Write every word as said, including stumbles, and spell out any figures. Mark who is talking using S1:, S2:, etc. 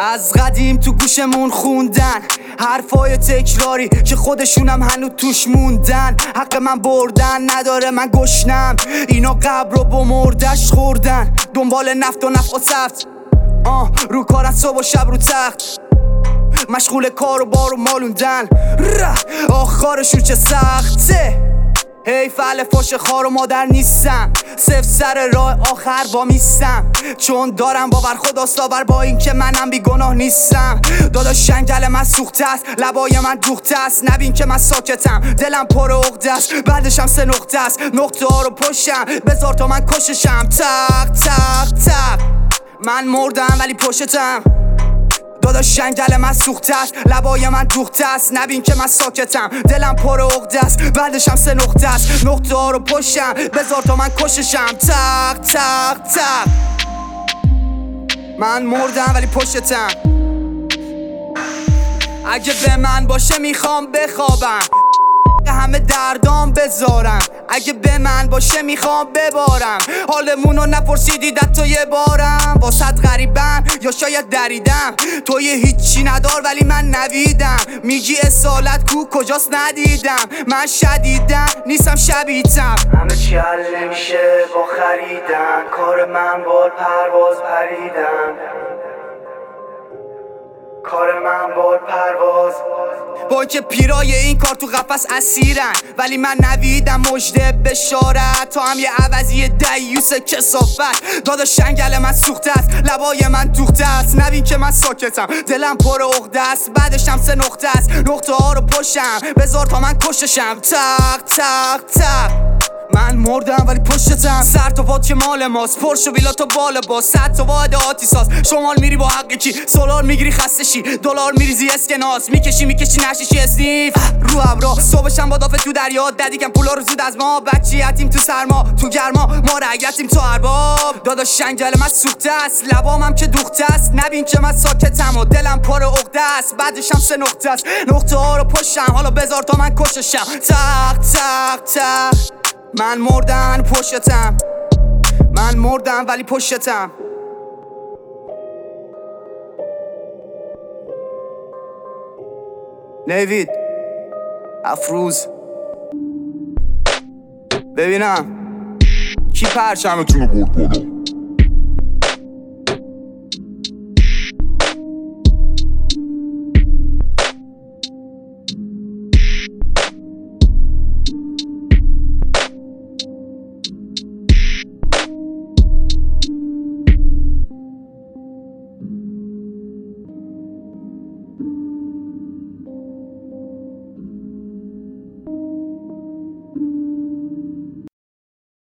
S1: از قدیم تو گوشمون خوندن حرفای تکراری که خودشونم هنو توش موندن. حق من بردن نداره، من گشنم، اینا قبر رو با مردش خوردن. دنبال نفت و نفع و سفت، آه رو کار از صبح و شب رو تخت، مشغول کار و بار و مالوندن. آخرشون چه سخته، حیف اهل فاش خار و مادر نیستم. صفر سر راه آخر با میستم، چون دارم باور خداست داور با این که منم بی گناه نیستم. داداش شنگل من سوخته است، لبای من دوخته است. نبین که من ساکتم، دلم پر عقده است. بعدشم سه نقطه است، نقطه ها رو پشتم. بذار تا من کششم، تق تق تق. من مردم ولی پشتم. داداش شنگل من سوخته است، لبای من دوخته است. نبین که من ساکتم، دلم پر عقده است. بعدشم سه نقطه است، نقطه ها رو پشتم. بذار تا من کششم، تق تق تق. من مردم ولی پشتم. اگه به من باشه میخوام بخوابم، همه دردام بذارم. اگه به من باشه میخوام ببارم، حالمونو نپرسیدید حتی یه بارم. واسط غریبم یا شاید دریدم، تو یه هیچی ندار ولی من نویدم. میگی اصالت کو کجاست ندیدم، من شدیدم نیستم شبیتم.
S2: همه چی حل نمیشه با خریدن، کار من بال پرواز پریدن. کار من بال پرواز
S1: با که پیرای این کار تو قفس اسیرن، ولی من نویدم مجده بشارت. تو هم یه عوضی دیوس کسافت. داداش شنگل من سوخته است، لبای من دوخته است. نبین که من ساکتم، دلم پر عقده است. بعدشم سه نقطه است، نقطه ها رو پشتم. بذار تا من کششم، تق تق تق. من مردم ولی پشتم. سر تا پات که مال ماست، پرش و بیلا تا بال باز. صد تا واحد آتی ساز، شمال میری با حق کی؟ سولار میگیری خسته شی، دلار میریزی اسکناس. میکشی میکشی نشیشی اسنیف رو ابرا. صبحشم با دافه تو دریا، ددیکم پولا رو زود از ما. بچی یتیم تو سرما، تو گرما ما رگتیم تو ارباب. داداش شنگل من سوخته است، لبامم که دوخته است. نبین که من ساکتم و دلم پر عقده است. بعدشم سه نقطه است، نقطه ها رو پشتم. حالا بذار تا من کششم، تق تق تق. من مردم پشتم، من مردم ولی پشتم. نیوید افروز ببینم کی پرچمتونو برد بالا.